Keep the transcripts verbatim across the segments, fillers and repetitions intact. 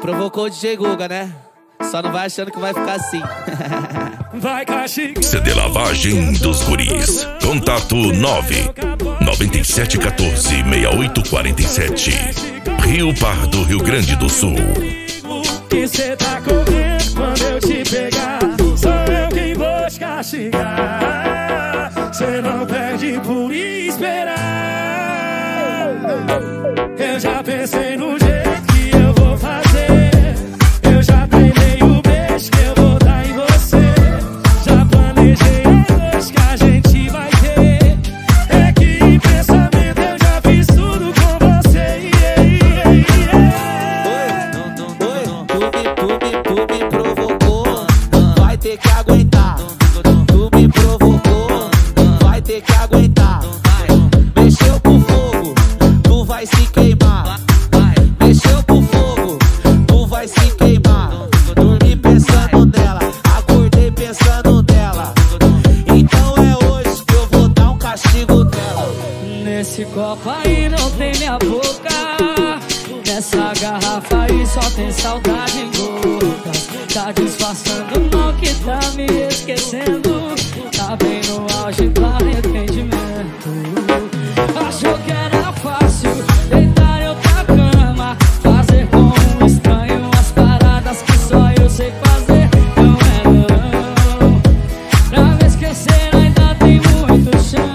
Provocou o D J Guga, né? Só não vai achando que vai ficar assim. Vai castigar. C D Lavagem dos Guris. Contato nove nove sete um quatro seis oito quatro sete. Rio Pardo, Rio Grande do Sul. Que cê tá correndo quando eu te pegar. Sou eu quem vou te castigar. Cê não perde por esperar. Eu já pensei no jeito que eu vou fazer. Eu já treinei o beijo que eu vou dar em você. Já planejei a noite que a gente vai ter. É que em pensamento eu já fiz tudo com você. Yeah, yeah, yeah. Oi, tu me, tu me, tu me provocou, vai ter que aguentar. Tu me provocou, vai ter que aguentar. Mexeu com fogo, tu vai se queimar. Mexeu com fogo, tu vai se queimar. Dormi pensando nela, acordei pensando nela. Então é hoje que eu vou dar um castigo nela. Nesse copo aí não tem minha boca. Nessa garrafa aí só tem saudade em gotas. Tá disfarçando mal que tá me esquecendo. Tá bem no auge do arrependimento. Achou que era fácil deitar em outra cama, fazer com um estranho as paradas que só eu sei fazer. Não é não. Pra me esquecer ainda tem muito chão.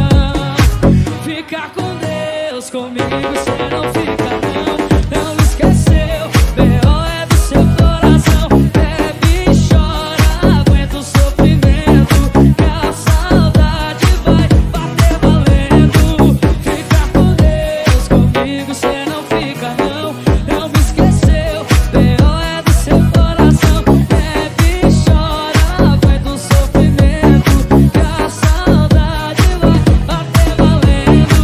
Fica com Deus, comigo cê não fica não. Não me esqueceu, B O é do seu coração. Bebe e chora, aguenta o sofrimento, que a saudade vai bater valendo. Fica com Deus, comigo cê não fica não. Não me esqueceu, B O é do seu coração. Bebe e chora, aguenta o sofrimento, que a saudade vai bater valendo.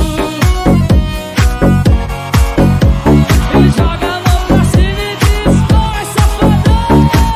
Ele joga a mão pra cima e diz: vai, safadão.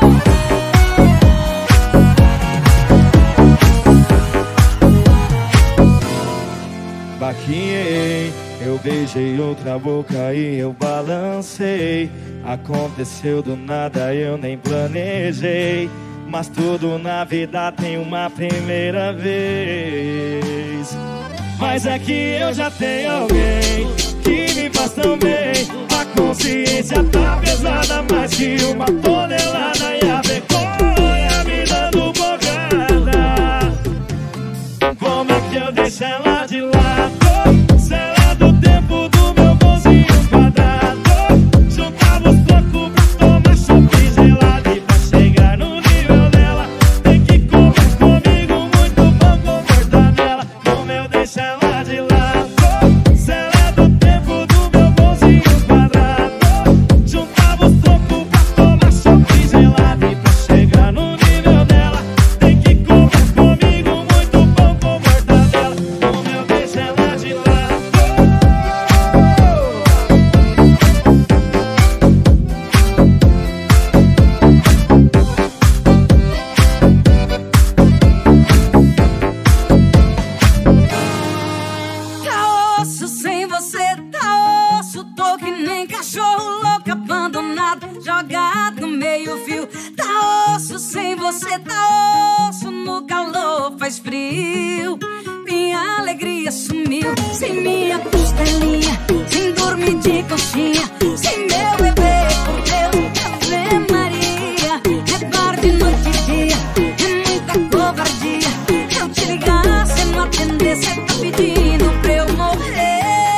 Baquinhei, eu beijei outra boca e eu balancei. Aconteceu do nada, eu nem planejei. Mas tudo na vida tem uma primeira vez. Mas é que eu já tenho alguém que me faz tão bem. A consciência tá pesada, mais que uma tonelada. E a vergonha me dando bocada. Como é que eu deixo ela de lado? Se ela é do tempo do meu bonzinho quadrado. Juntava os trocos pra tomar chopp gelado. E pra chegar no nível dela, tem que comer comigo, muito bom comportar nela. Como eu deixo ela de lado? Se ela é do tempo do meu bonzinho quadrado. Juntava os trocos pra tomar chopp gelado. E pra chegar no nível dela, tem que comer comigo, muito bom comportar nela. Como eu deixo ela de lado? Tá osso sem você, tá osso. Tô que nem cachorro louco abandonado, jogado no meio fio. Tá osso sem você, tá osso. No calor faz frio. Minha alegria sumiu. Sem minha costelinha, sem dormir de coxinha, sem meu bebê, por Deus, Ave Maria. É tarde, noite e dia, é muita covardia. Eu te ligar, cê não atender, cê tá pedindo pra eu morrer.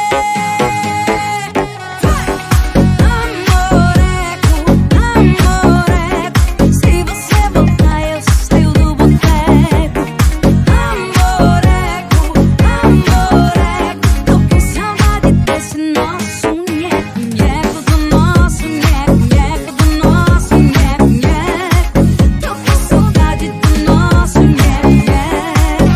Vai! Amoreco, amoreco, se você voltar eu saio do boteco. Amoreco, amoreco, tô com saudade desse nosso nheco, nheco do nosso nheco, nheco do nosso nheco, nheco. Tô com saudade do nosso nheco, nheco.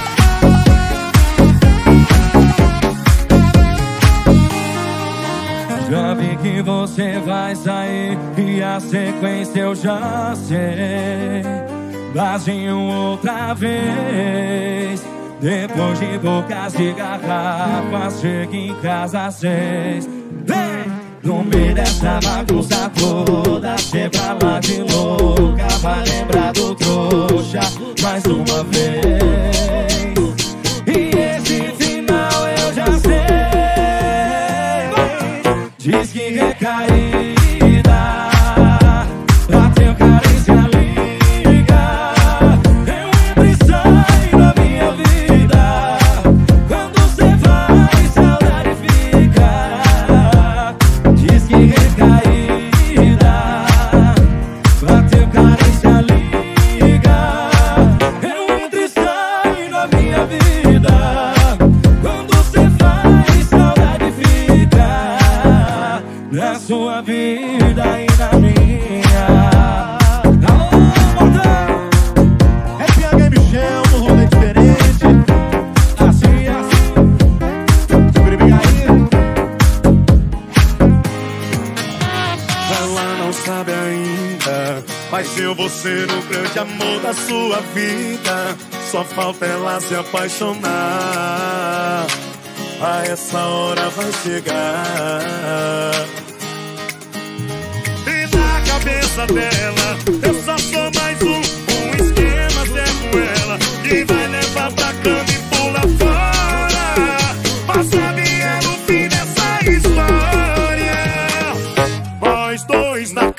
Já vi que você vai sair e a sequência eu já sei. Brasil outra vez. Depois de bocas de garrafa, chega em casa às seis. Vem! No meio dessa bagunça toda, cê pra lá de louca, vai lembrar do trouxa mais uma vez. E esse final eu já sei. Diz que recaída, bateu carência, liga. Eu entro e saio da minha vida. Quando cê vai, saudade fica. Diz que recaída, bateu carência, liga. Eu entro e saio da minha vida. Quando cê vai, saudade fica. Na sua vida e na minha. Alô, Mordão! É P H Michel, no rolê diferente. Assim, assim. Segura bem aí. Ela não sabe ainda, mas eu vou ser o grande amor da sua vida. Só falta ela se apaixonar. A essa hora vai chegar. E na cabeça dela eu só sou mais um, um esquema certo ela, que vai levar pra cama e pula fora. Mas sabe é no fim dessa história, nós dois na